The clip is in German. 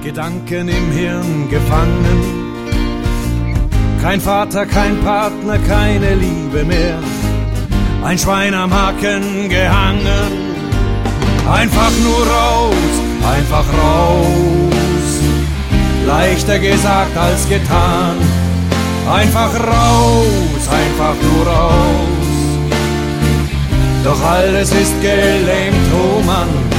Gedanken im Hirn gefangen. Kein Vater, kein Partner, keine Liebe mehr. Ein Schwein am Haken gehangen. Einfach nur raus, einfach raus. Leichter gesagt als getan. Einfach raus, einfach nur raus. Doch alles ist gelähmt, oh Mann.